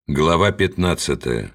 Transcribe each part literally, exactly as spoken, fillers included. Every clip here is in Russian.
Глава пятнадцатая.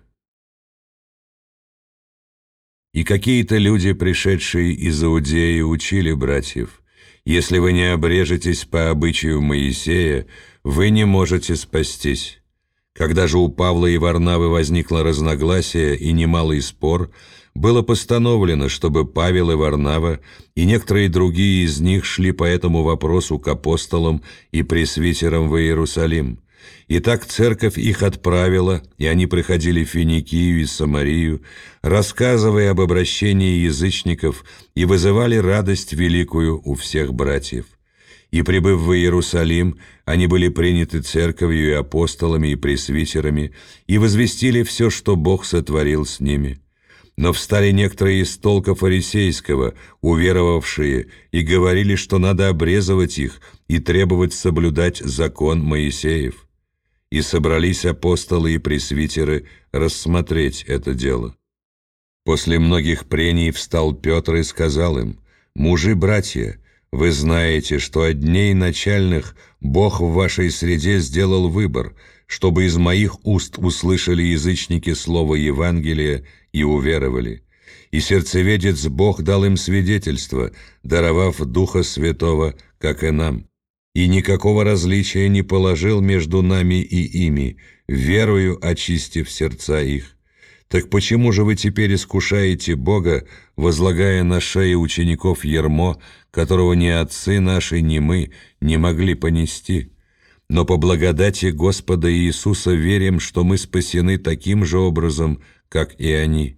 «И какие-то люди, пришедшие из Иудеи, учили братьев: если вы не обрежетесь по обычаю Моисея, вы не можете спастись. Когда же у Павла и Варнавы возникло разногласие и немалый спор, было постановлено, чтобы Павел и Варнава и некоторые другие из них шли по этому вопросу к апостолам и пресвитерам в Иерусалим. Итак, церковь их отправила, и они приходили в Финикию и Самарию, рассказывая об обращении язычников, и вызывали радость великую у всех братьев. И, прибыв в Иерусалим, они были приняты церковью и апостолами и пресвитерами, и возвестили все, что Бог сотворил с ними. Но встали некоторые из толка фарисейского, уверовавшие, и говорили, что надо обрезывать их и требовать соблюдать закон Моисеев. И собрались апостолы и пресвитеры рассмотреть это дело. После многих прений встал Петр и сказал им: «Мужи-братья, вы знаете, что от дней начальных Бог в вашей среде сделал выбор, чтобы из моих уст услышали язычники слово Евангелия и уверовали. И сердцеведец Бог дал им свидетельство, даровав Духа Святого, как и нам. И никакого различия не положил между нами и ими, верою очистив сердца их. Так почему же вы теперь искушаете Бога, возлагая на шеи учеников ярмо, которого ни отцы наши, ни мы не могли понести? Но по благодати Господа Иисуса верим, что мы спасены таким же образом, как и они».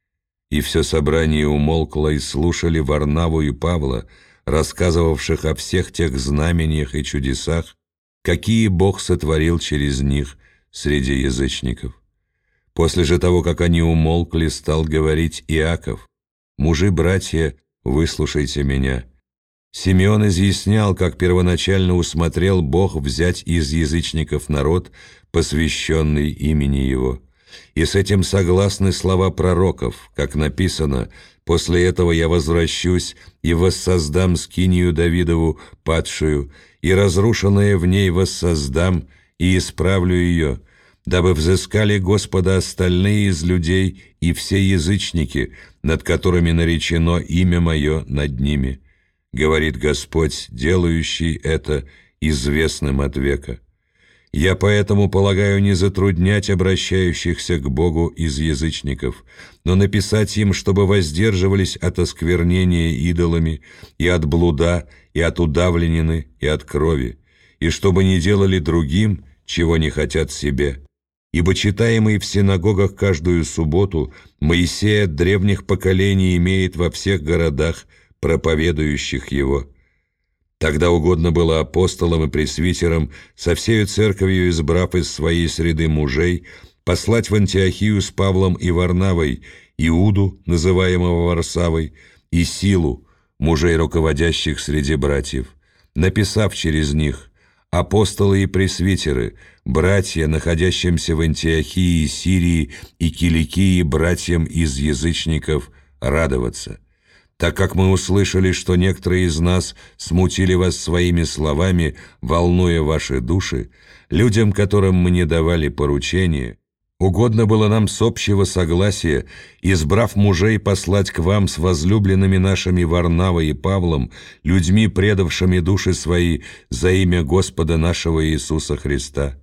И все собрание умолкло и слушали Варнаву и Павла, рассказывавших о всех тех знамениях и чудесах, какие Бог сотворил через них среди язычников. После же того, как они умолкли, стал говорить Иаков: «Мужи-братья, выслушайте меня. Симеон изъяснял, как первоначально усмотрел Бог взять из язычников народ, посвященный имени Его. И с этим согласны слова пророков, как написано: «После этого я возвращусь и воссоздам скинию Давидову падшую, и разрушенное в ней воссоздам, и исправлю ее, дабы взыскали Господа остальные из людей и все язычники, над которыми наречено имя мое над ними», говорит Господь, делающий это известным от века. Я поэтому полагаю не затруднять обращающихся к Богу из язычников, но написать им, чтобы воздерживались от осквернения идолами, и от блуда, и от удавленины, и от крови, и чтобы не делали другим, чего не хотят себе. Ибо читаемый в синагогах каждую субботу Моисей от древних поколений имеет во всех городах проповедующих его. Тогда угодно было апостолам и пресвитерам, со всею церковью избрав из своей среды мужей, послать в Антиохию с Павлом и Варнавой Иуду, называемого Варсавой, и Силу, мужей, руководящих среди братьев, написав через них: «Апостолы и пресвитеры, братья, находящимся в Антиохии, Сирии и Киликии, братьям из язычников, радоваться. Так как мы услышали, что некоторые из нас смутили вас своими словами, волнуя ваши души, людям, которым мы не давали поручения, угодно было нам с общего согласия, избрав мужей, послать к вам с возлюбленными нашими Варнавой и Павлом, людьми, предавшими души свои за имя Господа нашего Иисуса Христа.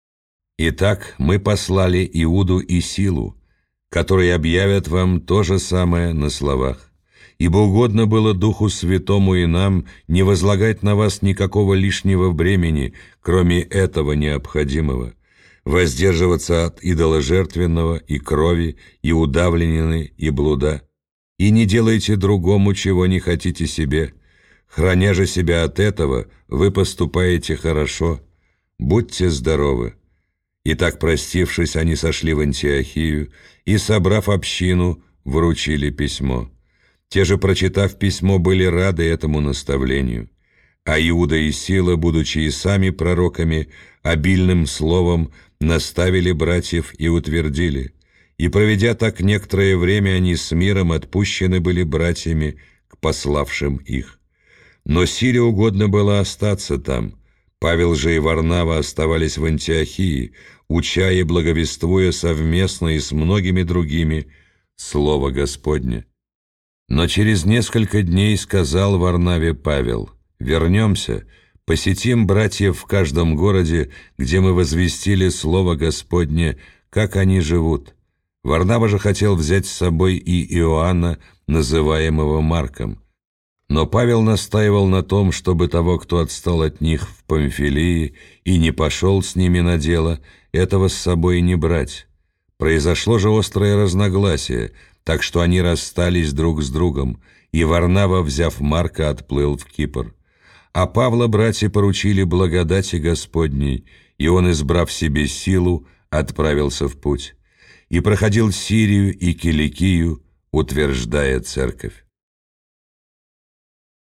Итак, мы послали Иуду и Силу, которые объявят вам то же самое на словах. Ибо угодно было Духу Святому и нам не возлагать на вас никакого лишнего бремени, кроме этого необходимого, воздерживаться от идоложертвенного и крови, и удавленины, и блуда. И не делайте другому, чего не хотите себе. Храня же себя от этого, вы поступаете хорошо. Будьте здоровы». Итак, простившись, они сошли в Антиохию и, собрав общину, вручили письмо. Те же, прочитав письмо, были рады этому наставлению. А Иуда и Сила, будучи и сами пророками, обильным словом наставили братьев и утвердили. И, проведя так некоторое время, они с миром отпущены были братьями к пославшим их. Но Силе угодно было остаться там, Павел же и Варнава оставались в Антиохии, уча и благовествуя совместно и с многими другими Слово Господне. Но через несколько дней сказал Варнаве Павел: «Вернемся, посетим братьев в каждом городе, где мы возвестили Слово Господне, как они живут». Варнава же хотел взять с собой и Иоанна, называемого Марком. Но Павел настаивал на том, чтобы того, кто отстал от них в Памфилии и не пошел с ними на дело, этого с собой не брать. Произошло же острое разногласие, так что они расстались друг с другом, и Варнава, взяв Марка, отплыл в Кипр. А Павла братья поручили благодати Господней, и он, избрав себе силу, отправился в путь, и проходил Сирию и Киликию, утверждая церковь.